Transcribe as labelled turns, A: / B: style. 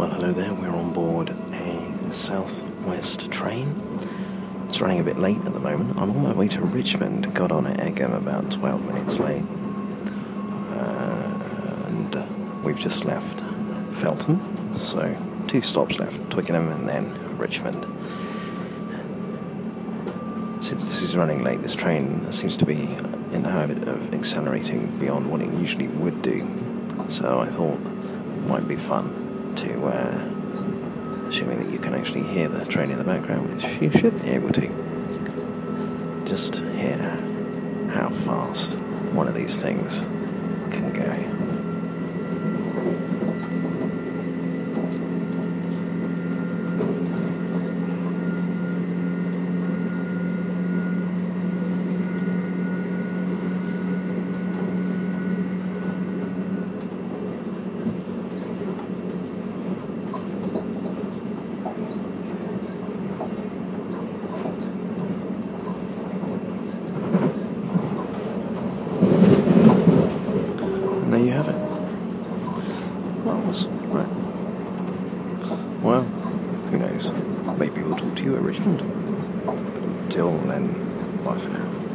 A: Well, hello there, we're on board a Southwest train. It's running a bit late at the moment. I'm on my way to Richmond, got on at Egham about 12 minutes late. And we've just left Felton, so 2 stops left, Twickenham and then Richmond. Since this is running late, this train seems to be in the habit of accelerating beyond what it usually would do. So I thought it might be fun to, assuming that you can actually hear the train in the background, which you should be able to, just hear how fast one of these things can go. There you have it. Right. Well, who knows? Maybe we'll talk to you at Richmond. But until then, bye for now.